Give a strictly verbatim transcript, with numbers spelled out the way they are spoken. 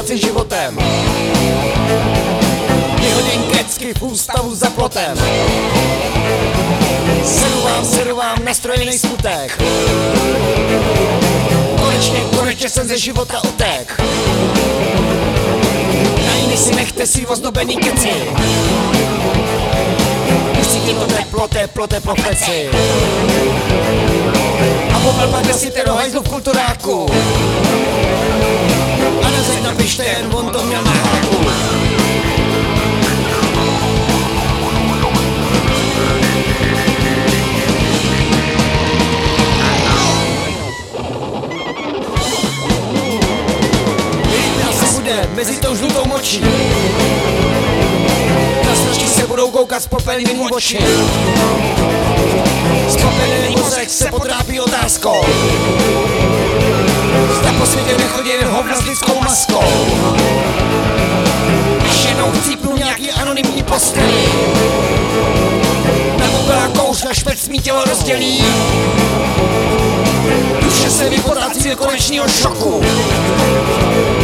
práci životem. Vyhodím kecky v ústavu za plotem. Sedu vám, sedu vám nastrojený smutek. Konečně, konečně jsem ze života utek. Na jiný si nechte si ozdobený keci. Už cítí to teplo, teplo, teplo v peci. A popel pak nesíte do hajzlu v kulturáku. A na zeď napište jen, on to měl na háku. Mezi tou žlutou močí na strašky se budou koukat z popelným oči. Spopelený mozek se potrápí otázkou, zda po světě nechodí jen hovna s lidskou maskou. Až jednou chcípnu nějaký anonymní posteli, na popelá kouř na špec mý tělo rozdělí. Duše se vypotá cíl konečního šoku.